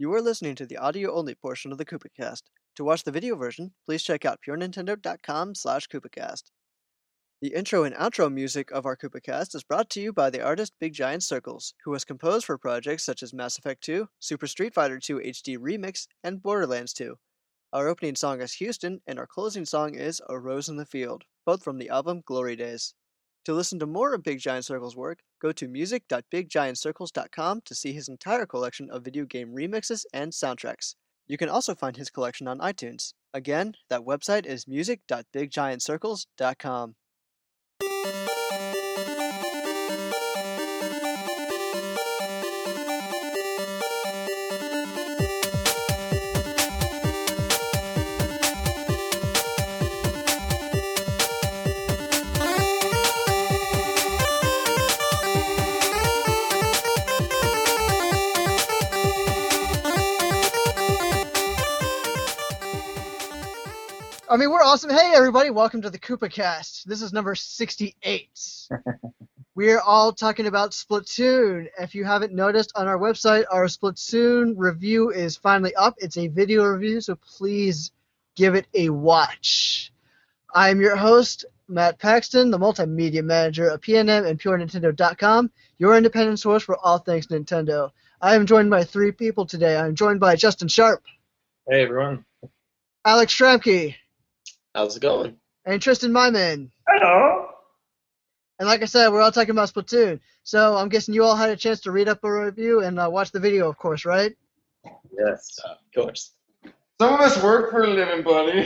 You are listening to the audio-only portion of the KoopaCast. To watch the video version, please check out purenintendo.com/KoopaCast. The intro and outro music of our KoopaCast is brought to you by the artist Big Giant Circles, who has composed for projects such as Mass Effect 2, Super Street Fighter 2 HD Remix, and Borderlands 2. Our opening song is Houston, and our closing song is A Rose in the Field, both from the album Glory Days. To listen to more of Big Giant Circle's work, go to music.biggiantcircles.com to see his entire collection of video game remixes and soundtracks. You can also find his collection on iTunes. Again, that website is music.biggiantcircles.com. We're awesome. Hey, everybody. Welcome to the KoopaCast. This is number 68. We're all talking about Splatoon. If you haven't noticed, on our website, our Splatoon review is finally up. It's a video review, so please give it a watch. I'm your host, Matt Paxton, the multimedia manager of PNM and PureNintendo.com, your independent source for all things Nintendo. I am joined by three people today. I'm joined by Justin Sharp. Hey, everyone. Alex Stramke. How's it going? And Tristan Myman. Hello. And like I said, we're all talking about Splatoon. So I'm guessing you all had a chance to read up a review and watch the video, of course, right? Yes. Of course. Some of us work for a living, buddy.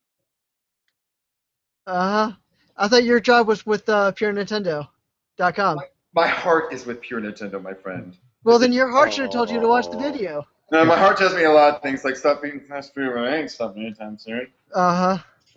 Uh-huh. I thought your job was with PureNintendo.com. My heart is with Pure Nintendo, my friend. Well, then your heart should have told you to watch the video. No, my heart tells me a lot of things, like stop eating fast food, but I ain't stopping anytime soon. Uh-huh.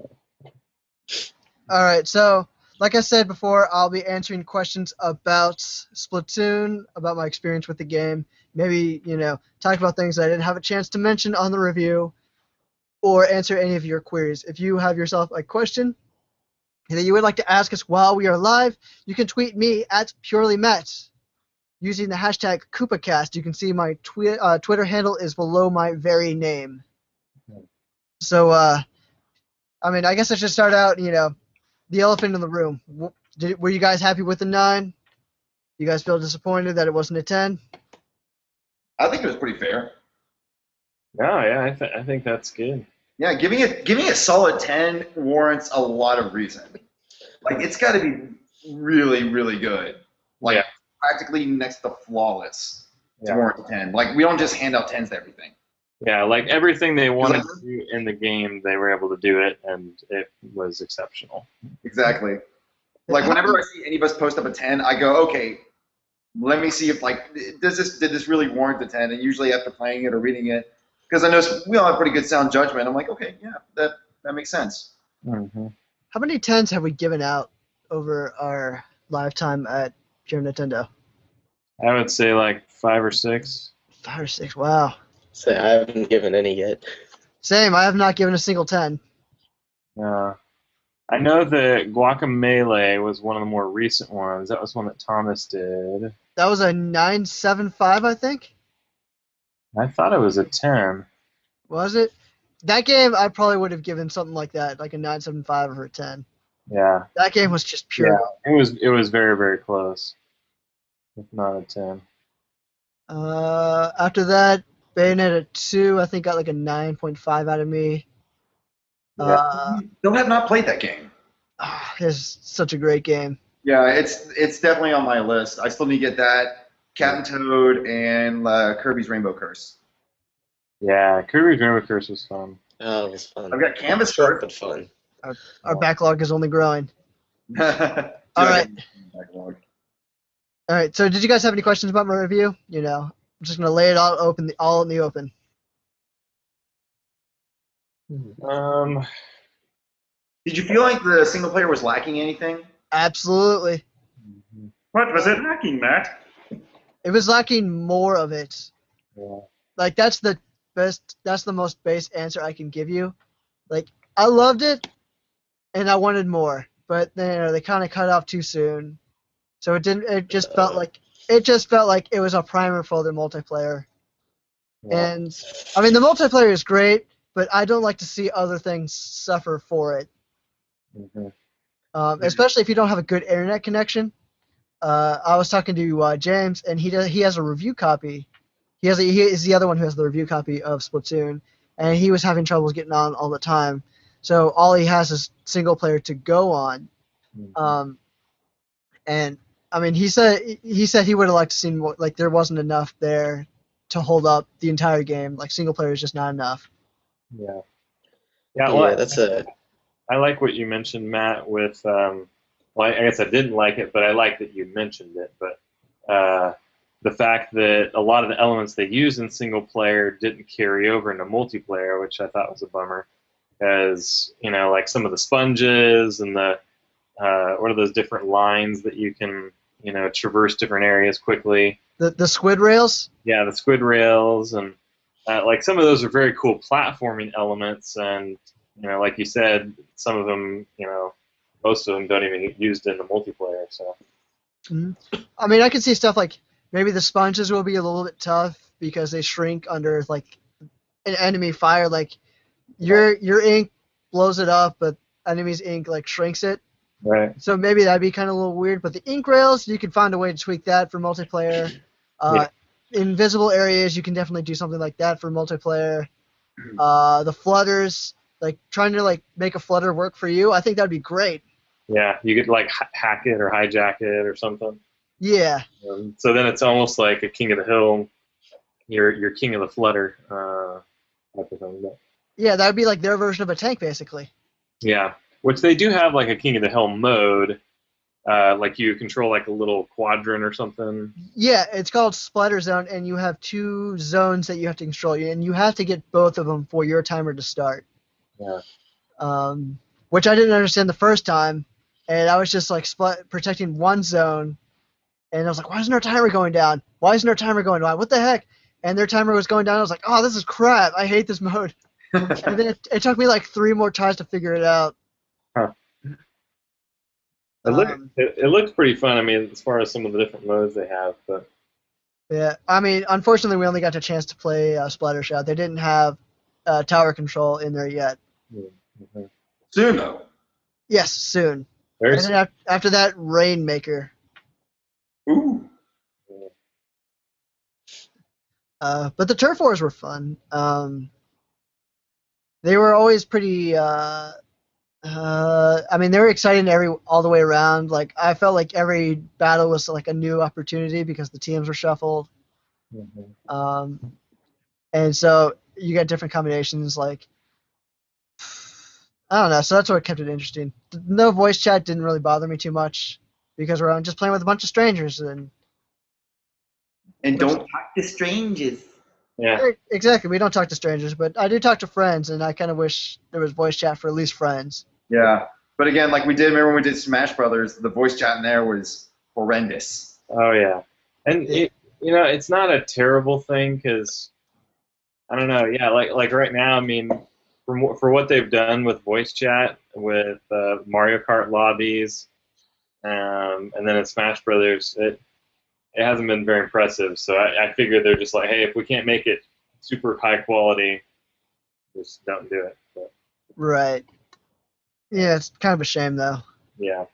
All right, so like I said before, I'll be answering questions about Splatoon, about my experience with the game, maybe, talk about things I didn't have a chance to mention on the review, or answer any of your queries. If you have yourself a question that you would like to ask us while we are live, you can tweet me at PurelyMatt using the hashtag KoopaCast. You can see my Twitter handle is below my very name. So, I guess I should start out, the elephant in the room. Were you guys happy with the 9? You guys feel disappointed that it wasn't a 10? I think it was pretty fair. Yeah, I think that's good. Yeah, giving a solid 10 warrants a lot of reason. Like, it's got to be really, really good. Like, practically next to flawless to warrant a 10. Like, we don't just hand out 10s to everything. Yeah, like everything they wanted to do in the game, they were able to do it, and it was exceptional. Exactly. Like, whenever I see any of us post up a 10, I go, okay, let me see if, did this really warrant the 10? And usually after playing it or reading it, because I know we all have pretty good sound judgment, I'm like, okay, yeah, that makes sense. Mm-hmm. How many 10s have we given out over our lifetime at Pure Nintendo? I would say like 5 or 6. 5 or 6, wow. Say I haven't given any yet. Same, I have not given a single 10. I know that Guacamelee was one of the more recent ones. That was one that Thomas did. That was a 9.75, I think. I thought it was a 10. Was it? That game, I probably would have given something like that, like a 9.75 or a 10. Yeah. That game was just pure. Yeah, it was very, very close. If not a 10. After that, Bayonetta 2, I think got like a 9.5 out of me. Still have not played that game. It's such a great game. Yeah, it's definitely on my list. I still need to get that, Captain Toad, and Kirby's Rainbow Curse. Yeah, Kirby's Rainbow Curse was fun. Oh, it was fun. I've got Canvas Short Short. but fun. Our backlog is only growing. All right. All right, so did you guys have any questions about my review? I'm just going to lay it all in the open. Did you feel like the single player was lacking anything? Absolutely. What was it lacking, Matt? It was lacking more of it. Yeah. Like, that's the most base answer I can give you. Like, I loved it, and I wanted more, but they kind of cut off too soon. So it just felt like it was a primer for the multiplayer. Yeah. And I mean, the multiplayer is great, but I don't like to see other things suffer for it. Mhm. Especially if you don't have a good internet connection. I was talking to James, and he has a review copy. He is the other one who has the review copy of Splatoon, and he was having troubles getting on all the time. So all he has is single player to go on. Mhm. And I mean, he said he would have liked to see more, like there wasn't enough there to hold up the entire game. Like single player is just not enough. Yeah. Yeah. Yeah, Well, that's a I like what you mentioned, Matt. With well, I guess I didn't like it, but I like that you mentioned it. But the fact that a lot of the elements they use in single player didn't carry over into multiplayer, which I thought was a bummer, because like some of the sponges and the what are those different lines that you can traverse different areas quickly. The squid rails. Yeah, the squid rails and like some of those are very cool platforming elements, and like you said, some of them, most of them don't even get used in the multiplayer. So Mhm. I mean, I can see stuff like maybe the sponges will be a little bit tough because they shrink under like an enemy fire. Like your ink blows it up, but enemy's ink like shrinks it. right, So maybe that'd be kind of a little weird. But the ink rails, you can find a way to tweak that for multiplayer. Yeah. Invisible areas, you can definitely do something like that for multiplayer. The flutters, like trying to like make a flutter work for you, I think that'd be great. yeah, you could like hack it or hijack it or something. Yeah, So then it's almost like a King of the Hill. You're King of the Flutter type of thing. But yeah, that'd be like their version of a tank, basically. yeah, which they do have like a King of the Hill mode. Like you control like a little quadrant or something. Yeah, it's called Splatter Zone, and you have two zones that you have to control, and you have to get both of them for your timer to start. Yeah. Which I didn't understand the first time, and I was just like protecting one zone, and I was like, why isn't our timer going down? Why isn't our timer going down? What the heck? And their timer was going down. I was like, oh, this is crap. I hate this mode. And then it took me like 3 more tries to figure it out. Huh. Um, It looks pretty fun. I mean, as far as some of the different modes they have, but Yeah, I mean, unfortunately, we only got a chance to play Splattershot. They didn't have tower control in there yet. mhm. Soon though. Yes, soon. Very And then after that, Rainmaker. Ooh. But the turf wars were fun. They were always pretty. I mean, they were exciting all the way around. Like I felt like every battle was like a new opportunity because the teams were shuffled. Mhm. And so you got different combinations. Like I don't know. So that's what kept it interesting. No voice chat didn't really bother me too much because we're just playing with a bunch of strangers and. And don't talk to strangers. Yeah. Exactly. We don't talk to strangers, but I do talk to friends, and I kind of wish there was voice chat for at least friends. Yeah. But again, like we did, remember when we did Smash Brothers, the voice chat in there was horrendous. Oh yeah. And it's not a terrible thing because I don't know. Yeah, like right now, I mean, for what they've done with voice chat with Mario Kart lobbies, and then in Smash Brothers, it hasn't been very impressive. So I figured they're just like, hey, if we can't make it super high quality, just don't do it. But, Right. Yeah, it's kind of a shame though. yeah.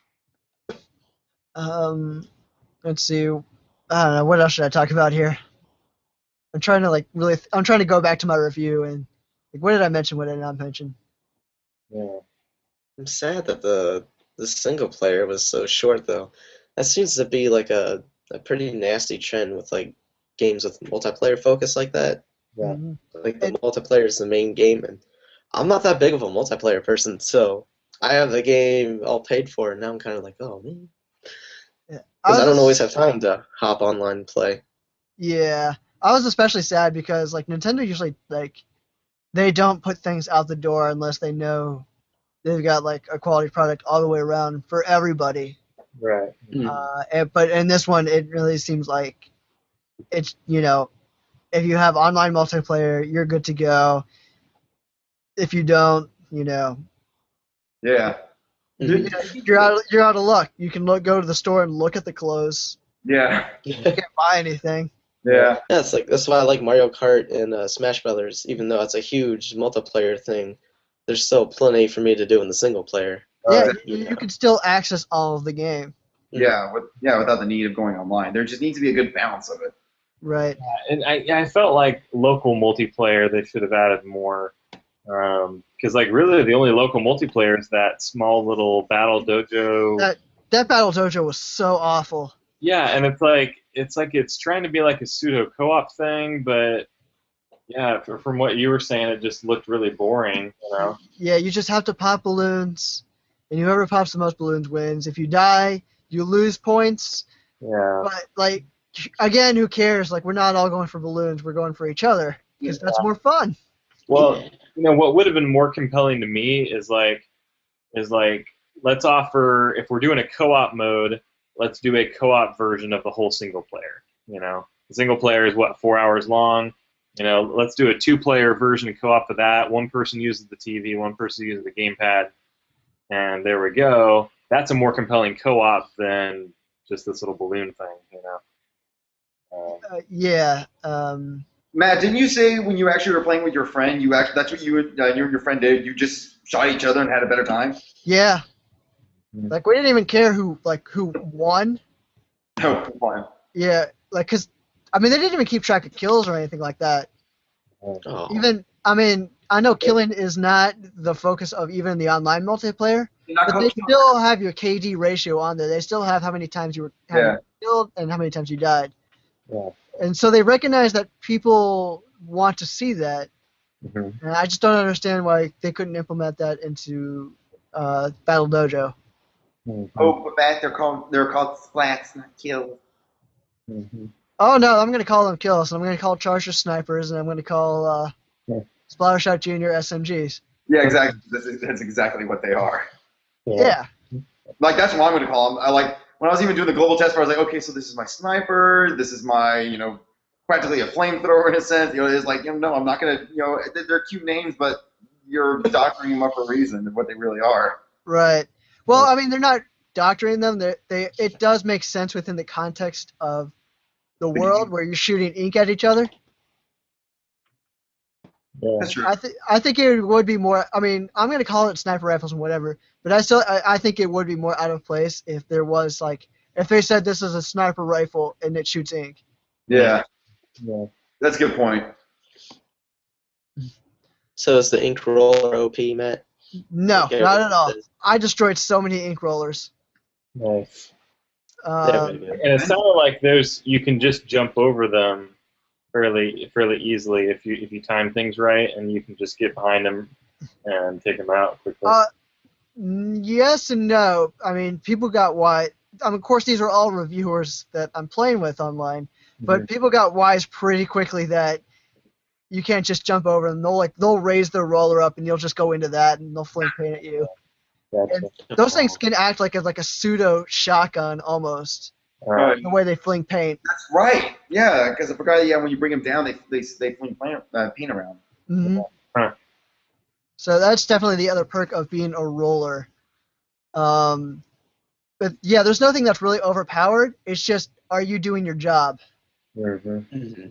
Let's see. I don't know. What else should I talk about here? I'm trying to I'm trying to go back to my review and like, what did I mention? What did I not mention? Yeah. I'm sad that the single player was so short though. That seems to be like a pretty nasty trend with like games with multiplayer focus like that. Yeah. Mhm. Like the multiplayer is the main game, and I'm not that big of a multiplayer person, so I have the game all paid for, and now I'm kind of like, oh man, Yeah. because I don't always have time to hop online and play. Yeah, I was especially sad because like Nintendo usually like they don't put things out the door unless they know they've got like a quality product all the way around for everybody. Right. But in this one, it really seems like it's if you have online multiplayer, you're good to go. If you don't, Yeah. Mhm. you're out of luck. You can go to the store and look at the clothes. Yeah. You can't buy anything. Yeah. Yeah, that's why I like Mario Kart and Smash Brothers, even though it's a huge multiplayer thing. There's still plenty for me to do in the single player. Yeah, Right. you can still access all of the game. Yeah, without the need of going online. There just needs to be a good balance of it. Right. And I felt like local multiplayer they should have added more, because like really the only local multiplayer is that small little battle dojo. That Battle Dojo was so awful. Yeah, and it's trying to be like a pseudo co-op thing, but yeah, from what you were saying, it just looked really boring. Yeah, you just have to pop balloons, and whoever pops the most balloons wins. If you die, you lose points. Yeah. But like, again, who cares? Like, we're not all going for balloons. We're going for each other because that's more fun. Well, what would have been more compelling to me is like let's offer, if we're doing a co-op mode, let's do a co-op version of the whole single player. The single player is 4 hours long. Let's do a 2-player version of co-op of that. One person uses the TV, one person uses the gamepad, and there we go. That's a more compelling co-op than just this little balloon thing. Yeah. Matt, didn't you say when you actually were playing with your friend, that's what you and your friend did? You just shot each other and had a better time? Yeah. Like, we didn't even care who won. No, fine. Yeah, like, because, I mean, they didn't even keep track of kills or anything like that. Oh. Even, I mean, I know killing is not the focus of even the online multiplayer, but they still have your KD ratio on there. They still have how many times you were killed and how many times you died. Yeah. And so they recognize that people want to see that, and I just don't understand why they couldn't implement that into Battle Dojo. Oh, but Matt, they're called splats, not kills. Oh no, I'm gonna call them kills. And I'm gonna call Charger snipers, and I'm gonna call Splattershot Junior SMGs. Yeah, exactly. That's exactly what they are. Yeah. Like, that's what I'm going to call them. When I was even doing the global test, I was like, okay, so this is my sniper, this is my, practically a flamethrower in a sense. It's like, no, I'm not going to, they're cute names, but you're doctoring them up for a reason of what they really are. Right. Well, I mean, they're not doctoring them. It does make sense within the context of the world where you're shooting ink at each other. Yeah. That's true. I think it would be more. I mean, I'm gonna call it sniper rifles and whatever, but I think it would be more out of place if there was if they said this is a sniper rifle and it shoots ink. Yeah. Yeah. That's a good point. So is the ink roller OP, Matt? No, Okay, not at all. that's- I destroyed so many ink rollers. Nice. Um, Yeah, And it sounded like you can just jump over them fairly easily if you time things right, and you can just get behind them and take them out quickly. yes and no. I mean, people got wise. I mean, of course, these are all reviewers that I'm playing with online, but people got wise pretty quickly that you can't just jump over them. They'll raise their roller up, and you'll just go into that, and they'll fling paint at you. Gotcha. And those things can act like a pseudo shotgun almost. Right. The way they fling paint. That's right. Yeah, because I forgot. Yeah, when you bring them down, they fling paint around. Mm-hmm. Huh. So that's definitely the other perk of being a roller. But yeah, there's nothing that's really overpowered. It's just, are you doing your job? Mm-hmm.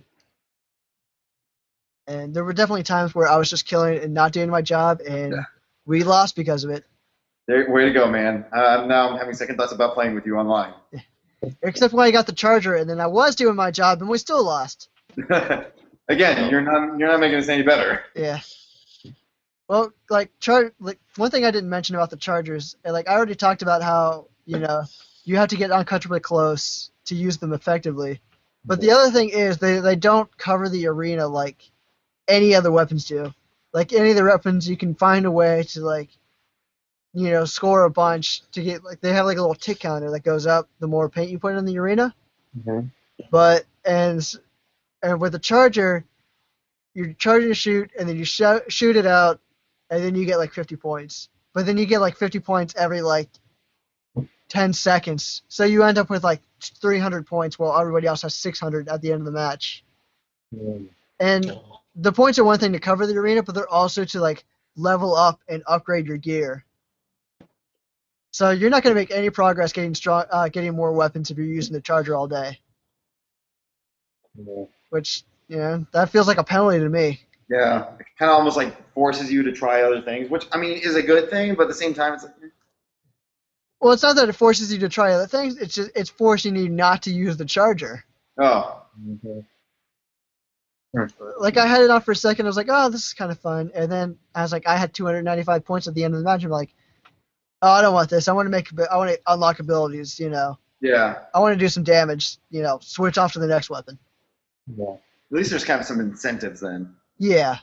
And there were definitely times where I was just killing and not doing my job, and we lost because of it. Way to go, man. Now I'm having second thoughts about playing with you online. Except when I got the charger, and then I was doing my job, and we still lost. Again, you're not making this any better. Yeah. Well, one thing I didn't mention about the chargers, I already talked about how you have to get uncomfortably close to use them effectively. But the other thing is they don't cover the arena like any other weapons do. Like any of the weapons, you can find a way to score a bunch to get they have a little tick counter that goes up the more paint you put in the arena. Mm-hmm. But and with the charger, you're charging to shoot, and then you shoot it out, and then you get 50 points. But then you get 50 points every 10 seconds. So you end up with 300 points while everybody else has 600 at the end of the match. Mm-hmm. And the points are one thing to cover the arena, but they're also to level up and upgrade your gear. So you're not going to make any progress getting more weapons if you're using the charger all day. Yeah. which that feels like a penalty to me. Yeah, it kind of almost like forces you to try other things, which I mean is a good thing, but at the same time, it's like, Well, it's not that it forces you to try other things. It's forcing you not to use the charger. oh, Mhm. Like I had it on for a second, I was like, oh, this is kind of fun, and then I was like, I had 295 points at the end of the match. I'm like, oh, I don't want this. I want to unlock abilities. yeah. I want to do some damage. Switch off to the next weapon. Yeah. At least there's kind of some incentives then. Yeah.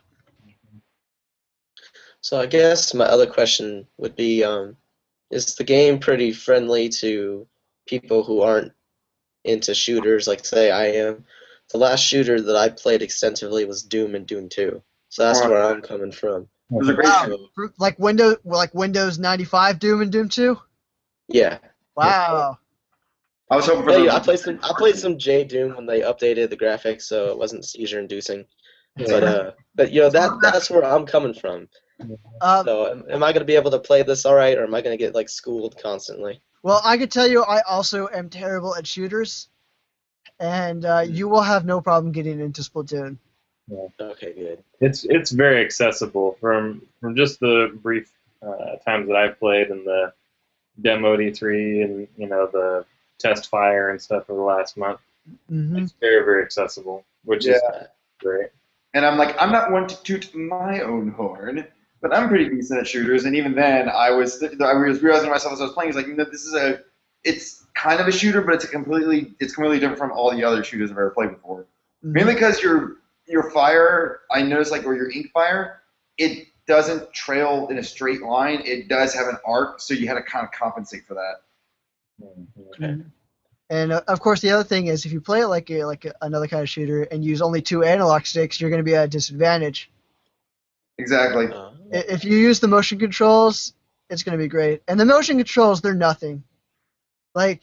So I guess my other question would be, is the game pretty friendly to people who aren't into shooters, like say I am? The last shooter that I played extensively was Doom and Doom 2. So that's where I'm coming from. It was a great Wow. show. Like Windows 95 Doom and Doom 2. Yeah. Wow. I was hoping for Yeah, those. I played some J Doom when they updated the graphics, so it wasn't seizure inducing. But that's where I'm coming from. So am I going to be able to play this all right, or am I going to get like schooled constantly? Well, I could tell you, I also am terrible at shooters, and you will have no problem getting into Splatoon. Okay, good. It's very accessible from just the brief times that I've played and the demo D3 and the test fire and stuff for the last month. Mm-hmm. It's very, very accessible, which is great. And I'm like, I'm not one to toot my own horn, but I'm pretty decent at shooters. And even then, I was realizing to myself as I was playing, it's like, it's kind of a shooter, but it's completely different from all the other shooters I've ever played before. Mm-hmm. Mainly because your fire, I noticed or your ink fire, it doesn't trail in a straight line. It does have an arc, so you had to kind of compensate for that. Okay. And of course, the other thing is, if you play it like another kind of shooter and use only 2 analog sticks, you're going to be at a disadvantage. Exactly. If you use the motion controls, it's going to be great. And the motion controls, they're nothing. Like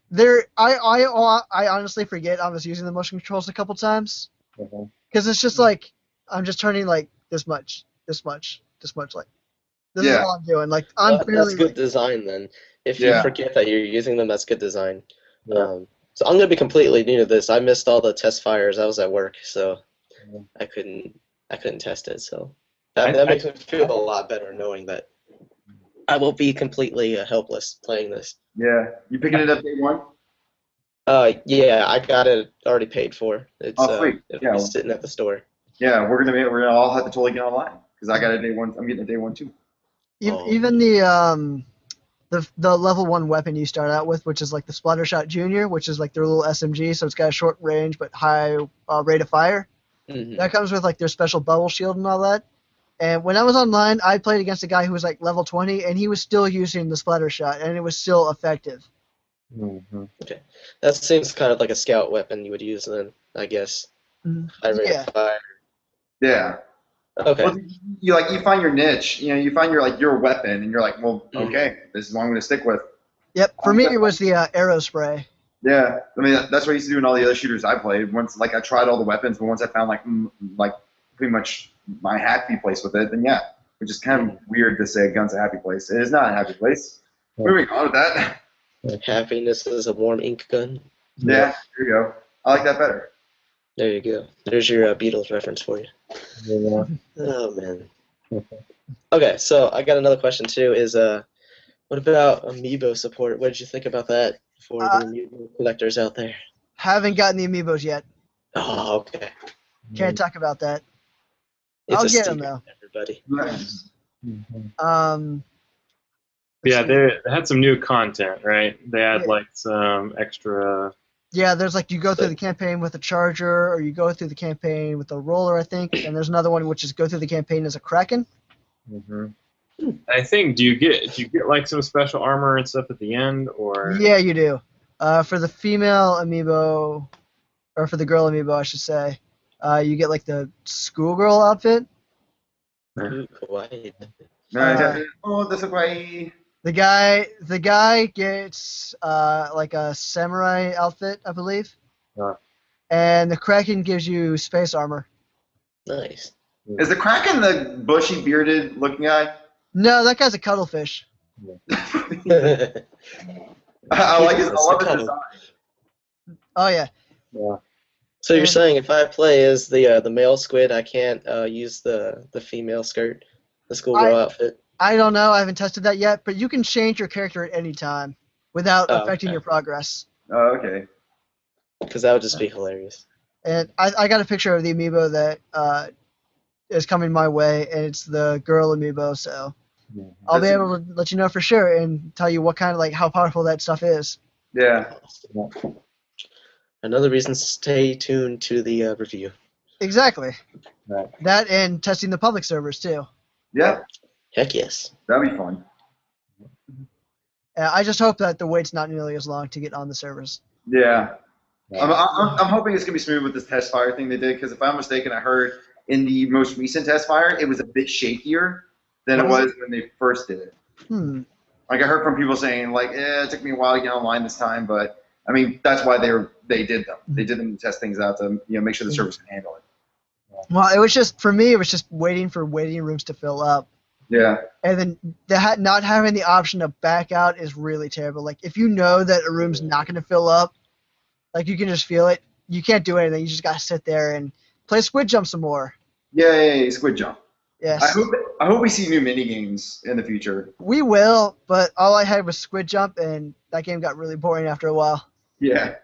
I honestly forget I was using the motion controls a couple times because it's just like I'm just turning like this much, like this is all I'm doing. Like that's good design then. If you forget that you're using them, that's good design. So I'm gonna be completely new to this. I missed all the test fires. I was at work, so I couldn't test it. So that makes me feel a lot better knowing that I will be completely helpless playing this. Yeah, you picking it up day one? Yeah, I got it already paid for. It's sweet. it'll be sitting at the store. Yeah, we're gonna all have to totally get online because I got a day one. I'm getting a day one too. Even the level 1 weapon you start out with, which is like the Splattershot Junior, which is like their little SMG, so it's got a short range but high rate of fire. Mm-hmm. That comes with like their special bubble shield and all that. And when I was online, I played against a guy who was like level 20, and he was still using the Splattershot, and it was still effective. Mm-hmm. Okay, that seems kind of like a scout weapon you would use then, I guess. High rate of fire. Yeah. Okay. Well, you find your niche. You find your weapon, and you're like, well, okay, this is what I'm going to stick with. Yep. For me, it was the arrow spray. Yeah, I mean that's what I used to do in all the other shooters I played. Once I tried all the weapons, but once I found like pretty much my happy place with it, then which is kind of weird to say a gun's a happy place. It is not a happy place. Moving on with that. Happiness is a warm ink gun. Yeah, there you go. I like that better. There you go. There's your Beatles reference for you. Yeah. Oh man. Okay, so I got another question too. Is what about amiibo support? What did you think about that for the amiibo collectors out there? Haven't gotten the amiibos yet. Oh, okay. Can't talk about that. It's I'll a get them secret, though. everybody. Nice. Yeah, they had some new content, right? They had like some extra. Yeah, there's like you go through the campaign with a charger, or you go through the campaign with a roller, I think, and there's another one which is go through the campaign as a Kraken. Mm-hmm. I think do you get like some special armor and stuff at the end, or? Yeah, you do. For the female amiibo, or for the girl amiibo, I should say, you get like the schoolgirl outfit. Ooh, kawaii. Oh, that's kawaii. The guy gets like a samurai outfit, I believe. And the Kraken gives you space armor. Nice. Is the Kraken the bushy bearded looking guy? No, that guy's a cuttlefish. I love his design. Oh yeah. Yeah. So you're saying if I play as the male squid, I can't use the female skirt, the schoolgirl outfit? I don't know. I haven't tested that yet, but you can change your character at any time without affecting okay. your progress. Oh, okay. Because that would just be hilarious. And I got a picture of the amiibo that is coming my way, and it's the girl amiibo, so I'll be able to let you know for sure and tell you what kind of, like, how powerful that stuff is. Yeah. Another reason to stay tuned to the review. Exactly. Right. That and testing the public servers, too. Yeah. Heck yes. That'd be fun. I just hope that the wait's not nearly as long to get on the servers. Yeah. I'm hoping it's going to be smooth with this test fire thing they did, because if I'm mistaken, I heard in the most recent test fire, it was a bit shakier than it was when they first did it. Like, I heard from people saying, like, it took me a while to get online this time, but, I mean, that's why they did them. They did them to test things out to, make sure the servers can handle it. Well, it was just, for me, it was just waiting for waiting rooms to fill up. Yeah. And then not having the option to back out is really terrible. Like, if you know that a room's not going to fill up, like, you can just feel it, you can't do anything. You just got to sit there and play Squid Jump some more. Yeah, Squid Jump. Yes. I hope we see new mini games in the future. We will, but all I had was Squid Jump, and that game got really boring after a while. Yeah.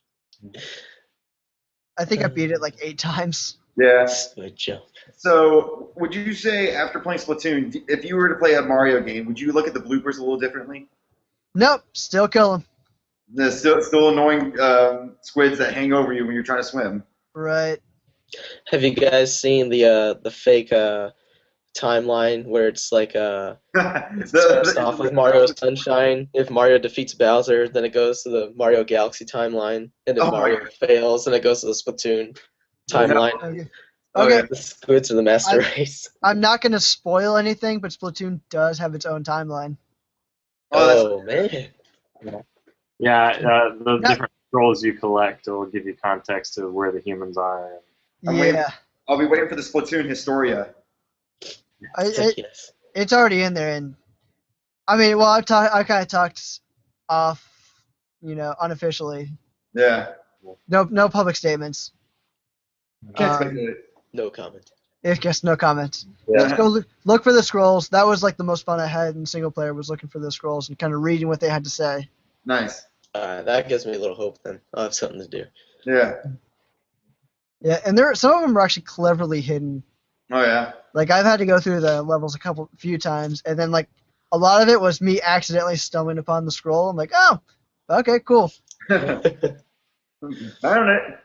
I think I beat it like 8 times. Yeah. Squid Jump. So, would you say after playing Splatoon, if you were to play a Mario game, would you look at the bloopers a little differently? Nope, still kill them. The still annoying squids that hang over you when you're trying to swim. Right. Have you guys seen the fake timeline where it's like starts off with Mario Sunshine? If Mario defeats Bowser, then it goes to the Mario Galaxy timeline, and if Mario fails, then it goes to the Splatoon timeline. Okay. The squids are the master race. I'm not going to spoil anything, but Splatoon does have its own timeline. Oh man. Yeah, the different scrolls you collect will give you context to where the humans are. I'll be waiting for the Splatoon Historia. It's already in there, and I mean, well, I kind of talked off, unofficially. Yeah. No public statements. No comment. I guess no comments. Yeah. Let's go look for the scrolls. That was like the most fun I had in single player, was looking for the scrolls and kind of reading what they had to say. Nice. That gives me a little hope then. I'll have something to do. Yeah. Yeah, and some of them are actually cleverly hidden. Oh, yeah. Like, I've had to go through the levels a few times, and then, like, a lot of it was me accidentally stumbling upon the scroll. I'm like, oh, okay, cool. Found it.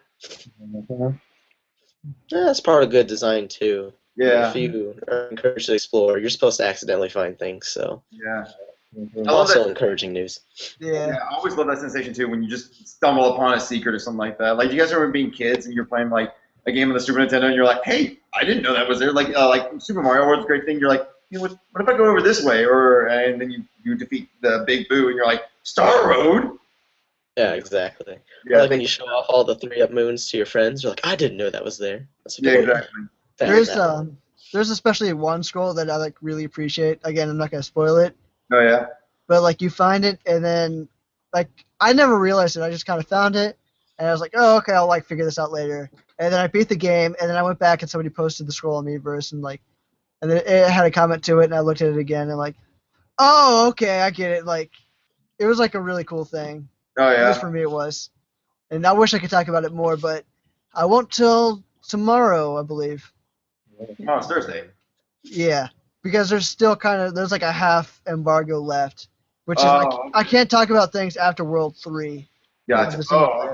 Yeah, that's part of good design, too. Yeah. If you are encouraged to explore, you're supposed to accidentally find things, so. Yeah. Also encouraging news. Yeah. I always love that sensation, too, when you just stumble upon a secret or something like that. Like, you guys remember being kids and you're playing, like, a game on the Super Nintendo and you're like, hey, I didn't know that was there. Like Super Mario World's a great thing. You're like, what if I go over this way? And then you defeat the Big Boo and you're like, Star Road? Yeah, exactly. Yeah, or like when you show off all the 3-up moons to your friends, you're like, I didn't know that was there. That's a good exactly. There's especially one scroll that I like really appreciate. Again, I'm not gonna spoil it. Oh yeah. But like you find it and then like I never realized it. I just kind of found it and I was like, oh okay, I'll like figure this out later. And then I beat the game and then I went back and somebody posted the scroll on Miiverse and then it had a comment to it and I looked at it again and like, oh okay, I get it. Like it was like a really cool thing. Oh yeah. At least for me it was. And I wish I could talk about it more, but I won't till tomorrow, I believe. Oh, it's Thursday. Yeah, because there's like a half embargo left, which is like I can't talk about things after World 3. Gotcha.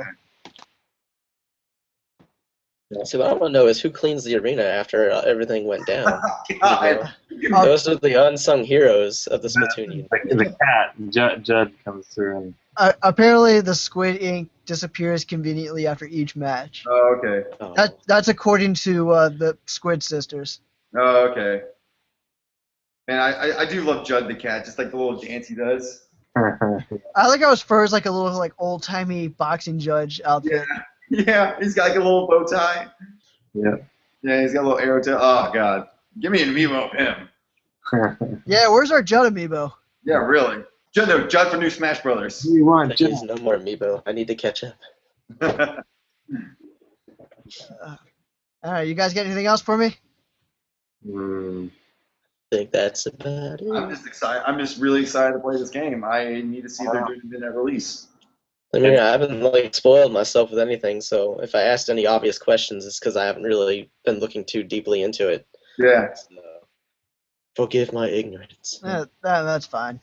So what I want to know is who cleans the arena after everything went down. Those are the unsung heroes of the Splatoon universe. The cat, Judd comes through and apparently the squid ink disappears conveniently after each match. Oh, okay. That's according to the Squid Sisters. Oh, okay. Man, I do love Judd the cat, just like the little dance he does. I like how his fur is like a little like old timey boxing judge outfit. Yeah, he's got like a little bow tie. Yeah. Yeah, he's got a little arrow tail. Oh god, give me an amiibo of him. Yeah, where's our Judd amiibo? Yeah, really. Judd for New Smash Brothers. We want There's no more amiibo. I need to catch up. All right, you guys got anything else for me? I think that's about it. I'm just excited. I'm just really excited to play this game. I need to see if they're doing it at release. I mean, I haven't like spoiled myself with anything, so if I asked any obvious questions, it's because I haven't really been looking too deeply into it. Yeah. So, forgive my ignorance. That's fine.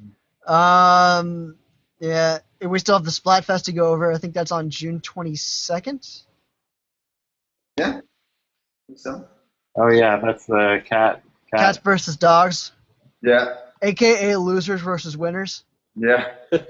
Yeah, we still have the Splatfest to go over. I think that's on June 22nd. Yeah. I think so. Oh yeah, that's the Cats versus dogs. Yeah. AKA losers versus winners. Yeah.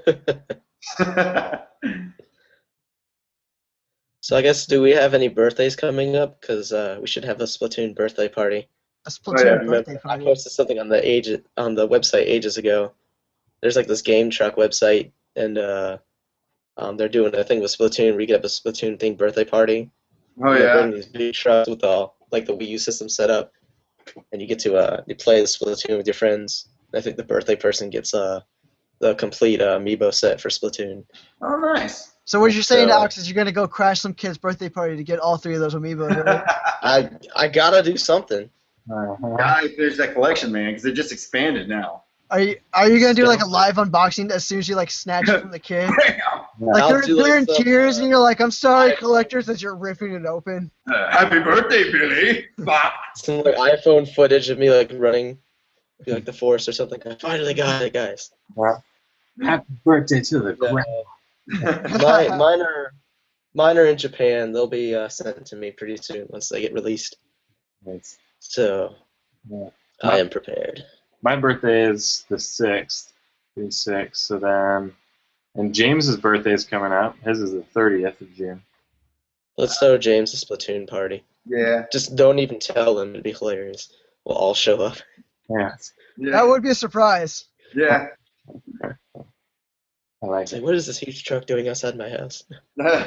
So I guess, do we have any birthdays coming up? Because we should have a Splatoon birthday party. A Splatoon yeah. birthday I party. posted something on the website ages ago. There's like this Game Truck website, and they're doing a thing with Splatoon where you get up a Splatoon themed birthday party. Oh They yeah. bring these big trucks with all like the Wii U system set up, and you get to you play the Splatoon with your friends. I think the birthday person gets the complete amiibo set for Splatoon. Oh nice. So what you're saying, So- Alex, is you're gonna go crash some kid's birthday party to get all 3 of those amiibo. Right? I gotta do something. Gotta finish that collection, man, because it just expanded now. Are you gonna do like a live unboxing as soon as you like snatch it from the kid? Like I'll do, they're like, in some, tears and you're like, I'm sorry, collectors, as you're ripping it open. Happy birthday, Billy. some like iPhone footage of me like running, be like the forest or something. I finally got it, guys. Happy birthday to the Uh, ground. mine are in Japan. They'll be sent to me pretty soon once they get released. Nice. So Yeah. I am prepared. My birthday is the 6th. June 6th. So then, and James's birthday is coming up. His is the 30th of June. Let's throw James a Splatoon party. Yeah. Just don't even tell him. It'd be hilarious. We'll all show up. Yeah, Yeah. That would be a surprise. Yeah. I like It's it. like, what is this huge truck doing outside my house? Is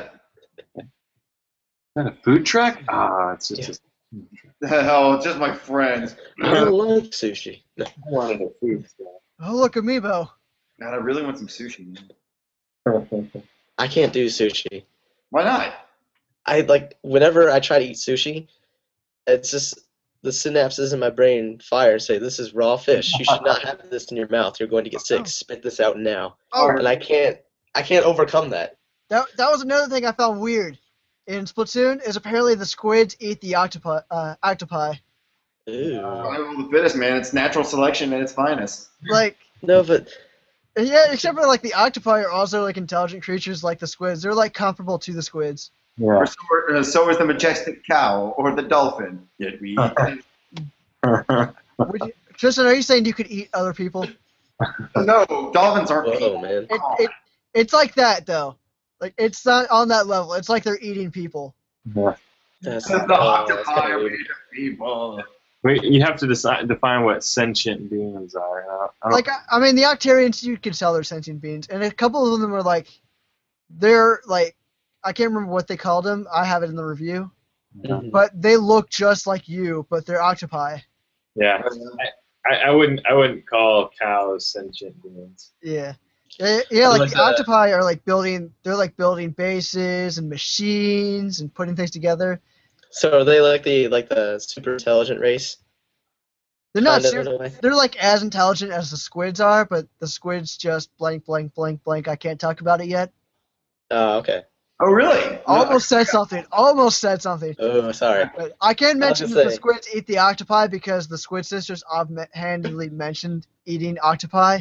that a food truck? Ah, it's just Oh, it's just my friend. I don't like sushi. No. I wanted a food Oh look, amiibo. God, I really want some sushi, man. truck. I can't do sushi. Why not? I like whenever I try to eat sushi, it's just the synapses in my brain fire and say, "This is raw fish. You should not have this in your mouth. You're going to get sick. Spit this out now." Oh, And I can't overcome that. that was another thing I found weird in Splatoon is apparently the squids eat the octopi. Ooh. Survival of the fittest, man. It's natural selection at its finest. Like, No, but yeah, except for like the octopi are also like intelligent creatures like the squids. They're like comparable to the squids. Yeah. So is the majestic cow or the dolphin. Yet we Tristan, are you saying you could eat other people? No, dolphins aren't whoa, people. man. It's like that though. Like it's not on that level. It's like they're eating people. Yeah. That's, The that's octopi kinda are weird. made of people. Wait, you have to define what sentient beings are. I don't- Like I mean, the Octarians you could tell they're sentient beings, and a couple of them are like, they're like, I can't remember what they called them. I have it in the review, Mhm. but they look just like you, but they're octopi. yeah, I wouldn't call cows sentient beings. Yeah. Yeah, like Like the octopi are like building. They're like building bases and machines and putting things together. So are they like the super intelligent race? They're not. Kind of, in a way? They're like as intelligent as the squids are, but the squids just blank, blank, blank, blank. I can't talk about it yet. Oh, okay. Oh, really? Almost said something. Almost said something. Oh, sorry. But I can I was mention just that the saying. squids eat the octopi because the Squid Sisters offhandedly mentioned eating octopi.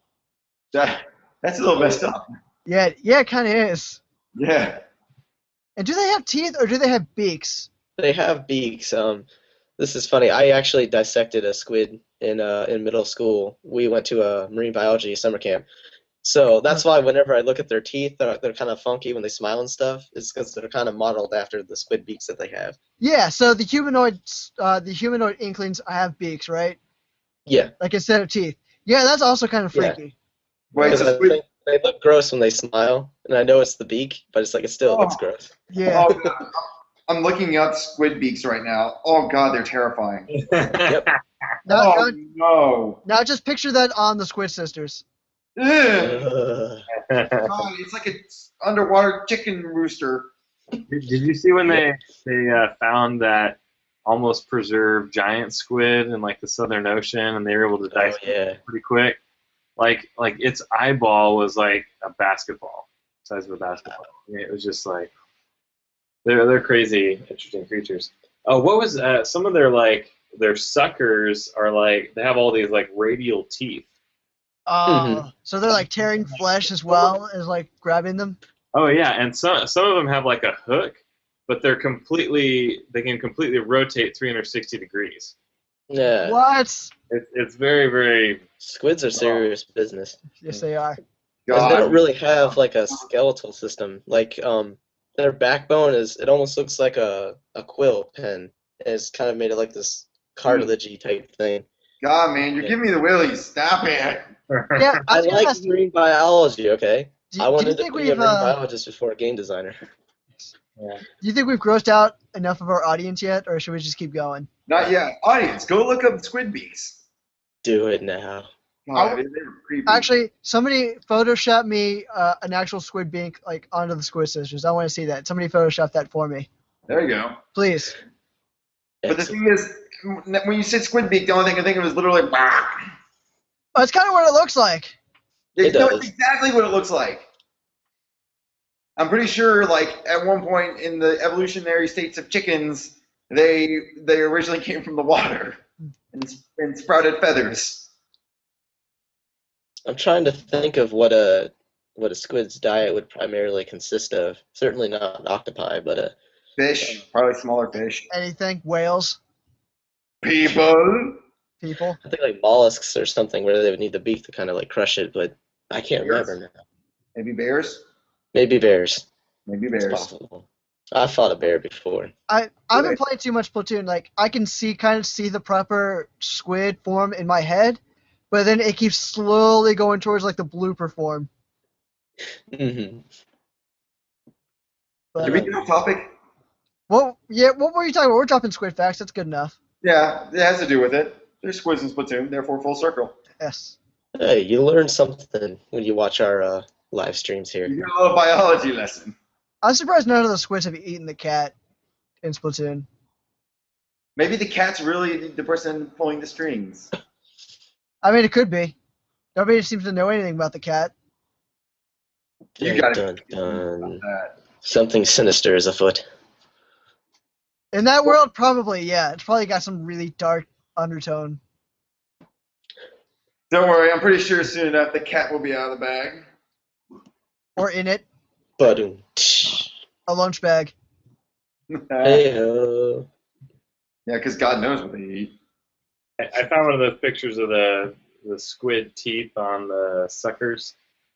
That's a little messed up. Yeah, it kind of is. Yeah. And do they have teeth or do they have beaks? They have beaks. This is funny. I actually dissected a squid in middle school. We went to a marine biology summer camp. So that's why whenever I look at their teeth, they're kind of funky when they smile and stuff. It's because they're kind of modeled after the squid beaks that they have. Yeah, so the humanoid inklings have beaks, right? Yeah. Like instead of teeth. Yeah, that's also kind of Yeah. freaky. Wait, Because so I squid. think they look gross when they smile, and I know it's the beak, but it's like it still looks gross. Yeah. Oh, God. I'm looking up squid beaks right now. Oh God, they're terrifying. Yep. Now, Oh no. now just picture that on the Squid Sisters. Ugh. Ugh. God, it's like an underwater chicken rooster. Did you see when they found that almost preserved giant squid in like the Southern Ocean, and they were able to dice it pretty quick? Like its eyeball was like a basketball, size of a basketball. I mean, it was just like they're crazy, interesting creatures. Oh, what was some of their suckers are like they have all these like radial teeth. So they're like tearing flesh as well as like grabbing them. Oh yeah, and some of them have like a hook, but they can completely rotate 360 degrees. Yeah. What? It's very, very. Squids are serious business. Yes, they are. Because they don't really have like a skeletal system. Like their backbone it almost looks like a quill pen. It's kind of made of like this cartilagey type thing. God, man, you're giving me the willies. Stop it. Yeah, I like marine biology. Okay, I wanted to be a marine we've biologist before a game designer. Yeah. Do you think we've grossed out enough of our audience yet, or should we just keep going? Not yet. Audience, go look up squid beaks. Do it now. God, they were creepy. Actually, somebody Photoshop me an actual squid beak like onto the Squid Sisters. I want to see that. Somebody Photoshop that for me, There you go. please. But the thing is, when you said squid beak, the only thing I think of is literally. Oh, it's kind of what it looks like. It No, does. it's exactly what it looks like. I'm pretty sure, like at one point in the evolutionary states of chickens, they originally came from the water and sprouted feathers. I'm trying to think of what a squid's diet would primarily consist of. Certainly not an octopi, but Fish, probably smaller fish. Anything? Whales? People. People? I think like mollusks or something where they would need the beak to kind of like crush it, but I can't remember now. Maybe bears. Maybe bears. Maybe It's bears. possible. I fought a bear before. I've been playing too much Platoon. Like I can kind of see the proper squid form in my head, but then it keeps slowly going towards like the blooper form. Mm-hmm. But, Did we get off topic? what were you talking about? We're dropping squid facts. That's good enough. Yeah, it has to do with it. There's squids in Splatoon, therefore full circle. Yes. Hey, you learn something when you watch our live streams here. You got a little biology lesson. I'm surprised none of the squids have eaten the cat in Splatoon. Maybe the cat's really the person pulling the strings. I mean, it could be. Nobody seems to know anything about the cat. You got Dun, to dun. that. Something sinister is afoot. In that world, probably, yeah. It's probably got some really dark undertone. Don't worry, I'm pretty sure soon enough the cat will be out of the bag. Or in it, Ba-doom. a lunch bag. Hey-ho. Yeah, because God knows what they eat. I found one of those pictures of the squid teeth on the suckers.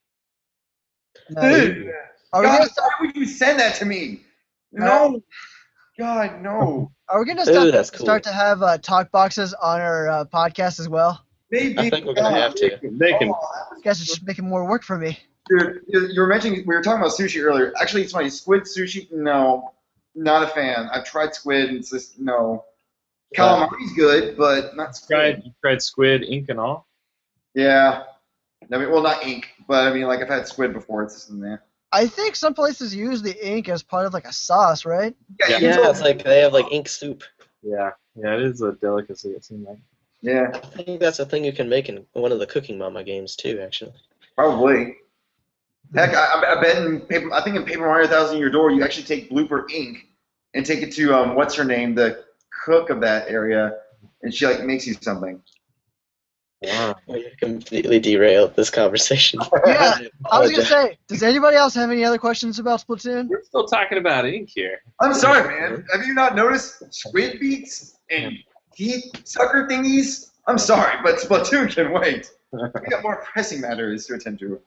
Dude, Are we God, gonna why would you send that to me? No. God, no. That's cool. start to have talk boxes on our podcast as well? Maybe. I think we're gonna have to. They can. You guys are just making more work for me. Dude, you were mentioning, we were talking about sushi earlier. Actually, it's funny. Squid sushi, no. Not a fan. I've tried squid and it's just, no. Calamari's good, but not squid. You tried squid, ink, and all. Yeah. I mean, well, not ink, but I mean, like, I've had squid before. It's just in there. I think some places use the ink as part of like a sauce, right? Yeah. Yeah, it's like they have like ink soup. Yeah, it is a delicacy. It seems like. Yeah, I think that's a thing you can make in one of the Cooking Mama games too, actually. probably. Heck, I bet I think in Paper Mario Thousand Year Door, you actually take blooper ink and take it to what's her name, the cook of that area, and she like makes you something. Wow. We completely derailed this conversation. Yeah, I was gonna say, does anybody else have any other questions about Splatoon? We're still talking about ink here. I'm sorry, man. Have you not noticed squid beaks and teeth sucker thingies? I'm sorry, but Splatoon can wait. We got more pressing matters to attend to.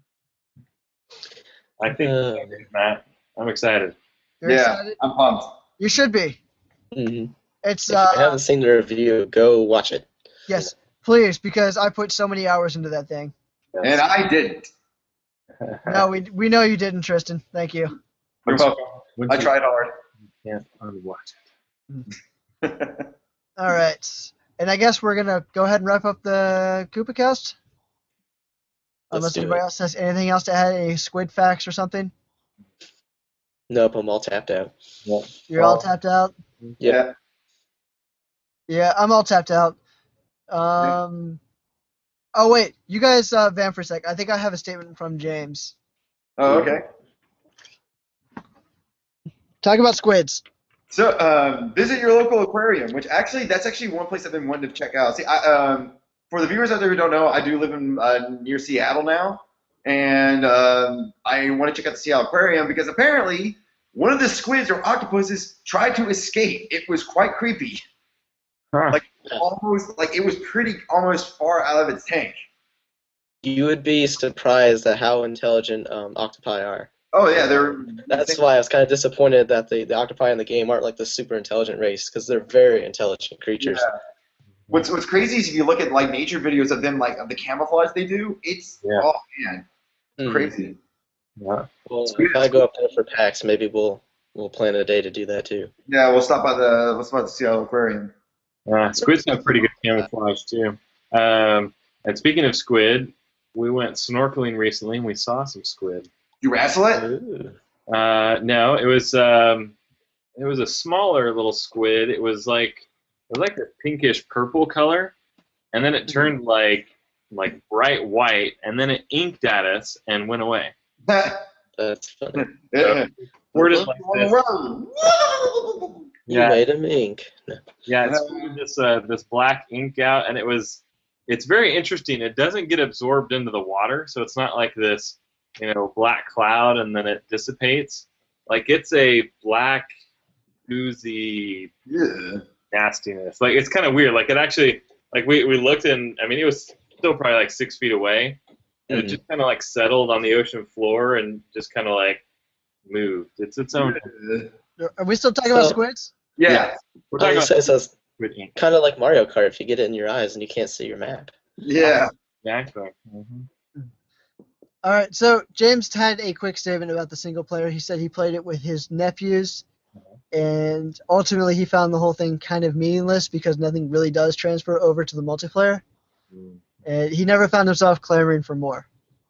I think, Matt, I'm excited. You're Yeah, excited? I'm pumped. You should be. Mm-hmm. It's If you haven't seen the review, go watch it. yes, please, because I put so many hours into that thing. And I didn't. No, we know you didn't, Tristan. Thank you. You're welcome. I tried hard. Can't unwatch it. All right, and I guess we're gonna go ahead and wrap up the Koopa Cast. Let's Unless do anybody it. else has anything else to add, any squid facts or something. Nope, I'm all tapped out. You're all tapped out? Yeah. Yeah, I'm all tapped out. Oh, wait. You guys vamp for a sec. I think I have a statement from James. Oh, okay. Talk about squids. So, visit your local aquarium, which that's actually one place I've been wanting to check out. See, for the viewers out there who don't know, I do live in near Seattle now, and I want to check out the Seattle Aquarium because apparently one of the squids or octopuses tried to escape. It was quite creepy. Huh. It was pretty almost far out of its tank. You would be surprised at how intelligent octopi are. Oh yeah, That's why I was kind of disappointed that the octopi in the game aren't like the super intelligent race, because they're very intelligent creatures. Yeah. What's crazy is if you look at like nature videos of them, like of the camouflage they do, oh man, crazy. Yeah. Well, if I go up there for PAX, maybe we'll plan a day to do that too. Yeah, we'll stop by the Seattle Aquarium. Squids have pretty good camouflage too. And speaking of squid, we went snorkeling recently and we saw some squid. You wrestle it? No, it was a smaller little squid. It was like a pinkish purple color, and then it turned like bright white, and then it inked at us and went away. That's funny. Yeah. Worded like this. You made him ink. Yeah, it's this black ink out, and it's very interesting. It doesn't get absorbed into the water, so it's not like this, black cloud and then it dissipates. Like it's a black, oozy nastiness. Like it's kind of weird. Like it actually, like we looked and I mean it was still probably like 6 feet away, and it just kind of like settled on the ocean floor and just kind of like moved. It's its own. Are we still talking about squids? Yeah. We're talking about squid ink. Kind of like Mario Kart if you get it in your eyes and you can't see your map. Yeah. Exactly. Mm-hmm. All right, so James had a quick statement about the single player. He said he played it with his nephews, and ultimately he found the whole thing kind of meaningless because nothing really does transfer over to the multiplayer. And he never found himself clamoring for more.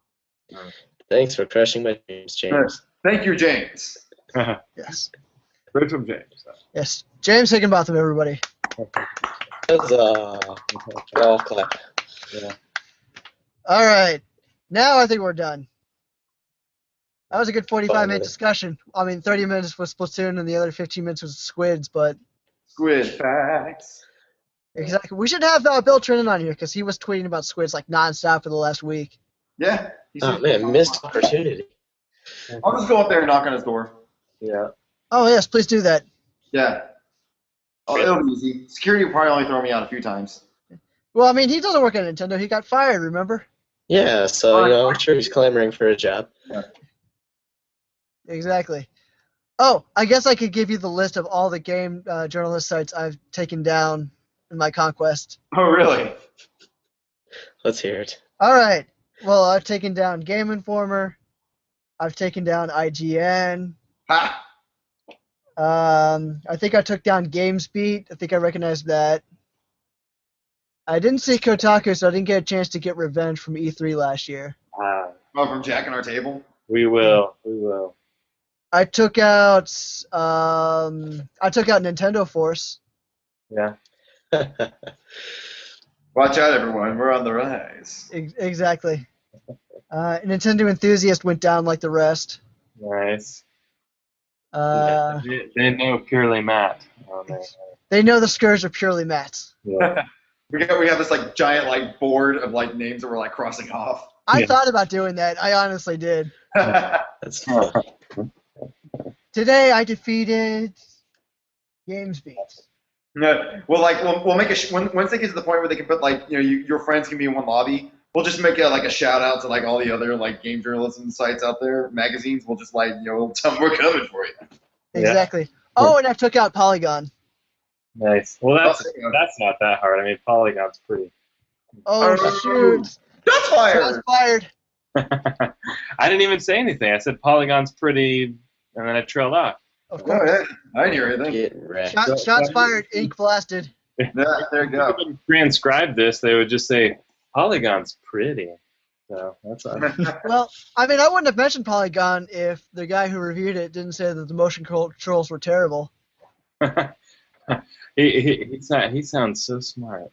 Thanks for crushing my dreams, James. Thank you, James. Yes. Good from James. Yes. James Higginbotham, everybody. Golf clap. Yeah. All right. Now I think we're done. That was a good 45-minute discussion. I mean, 30 minutes was Splatoon and the other 15 minutes was Squids, but... Squid facts. Exactly. We should have Bill Trinan on here because he was tweeting about Squids like nonstop for the last week. Yeah. Oh, man, missed opportunity. I'll just go up there and knock on his door. Yeah. Oh, yes, please do that. Yeah. Oh, it'll be easy. Security will probably only throw me out a few times. Well, I mean, he doesn't work at Nintendo. He got fired, remember? Yeah, so I'm sure he's clamoring for a job. Yeah. Exactly. Oh, I guess I could give you the list of all the game journalist sites I've taken down in my conquest. Oh, really? Let's hear it. All right. Well, I've taken down Game Informer. I've taken down IGN. Ha! I think I took down GamesBeat. I think I recognized that. I didn't see Kotaku, so I didn't get a chance to get revenge from E3 last year. From Jack and our table? We will. I took out Nintendo Force. Yeah. Watch out, everyone. We're on the rise. Exactly. Nintendo Enthusiast went down like the rest. Nice. They know purely Matt. They know the Scourge are purely Matt's. Yeah. We have this like giant like board of like names that we're like crossing off. I thought about doing that. I honestly did. That's fun. Today I defeated GamesBeat. No, we'll make once they get to the point where they can put like your friends can be in one lobby. We'll just make a shout out to like all the other like game journalism sites out there, magazines. We'll just we'll tell them we're coming for you. Exactly. Yeah. Oh, and I took out Polygon. Nice. Well, that's not that hard. I mean, Polygon's pretty. Oh shoot! Shots fired. Shots fired. I didn't even say anything. I said Polygon's pretty, and then I trailed off. Of course. Oh, yeah. I didn't hear anything. Shots fired. Ink blasted. Yeah, there you go. If they transcribe this, they would just say Polygon's pretty. So that's Well, I mean, I wouldn't have mentioned Polygon if the guy who reviewed it didn't say that the motion controls were terrible. he sounds so smart.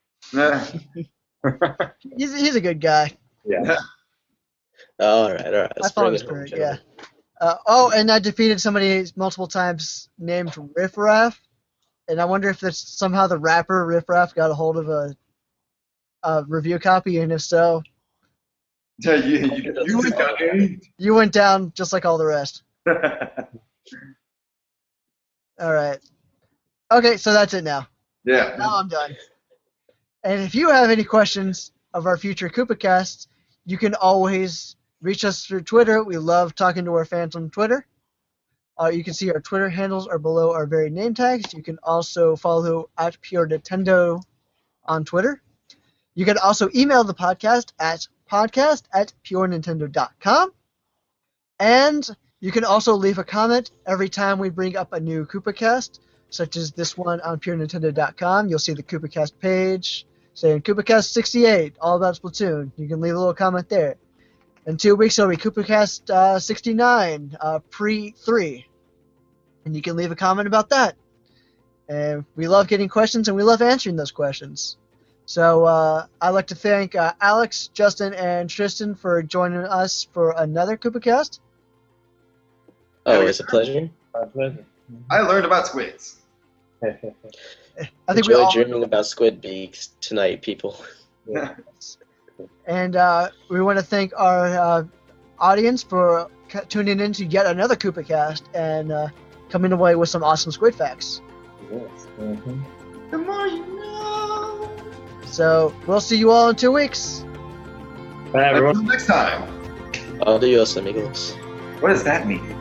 He's a good guy. Yeah. All right. I thought it was great. Yeah. And I defeated somebody multiple times named Riff Raff, and I wonder if that's somehow the rapper Riff Raff got a hold of a review copy, and if so, Yeah, you went down just like all the rest. All right. Okay, so that's it now. Yeah. Now I'm done. And if you have any questions of our future KoopaCasts, you can always reach us through Twitter. We love talking to our fans on Twitter. You can see our Twitter handles are below our very name tags. You can also follow at Pure Nintendo on Twitter. You can also email the podcast at podcast@purenintendo.com. And you can also leave a comment every time we bring up a new KoopaCast, such as this one on purenintendo.com. You'll see the KoopaCast page saying KoopaCast 68, all about Splatoon. You can leave a little comment there. In 2 weeks, it'll be KoopaCast 69, pre-3. And you can leave a comment about that. And we love getting questions, and we love answering those questions. So I'd like to thank Alex, Justin, and Tristan for joining us for another KoopaCast. Always a pleasure. My pleasure. I learned about squids. I think Enjoy we all dreaming about squid beaks tonight, people. And we want to thank our audience for tuning in to yet another KoopaCast and coming away with some awesome squid facts. Yes. Mm-hmm. The more you know. So we'll see you all in 2 weeks. Bye, everyone. Until next time. Adios, amigos. What does that mean?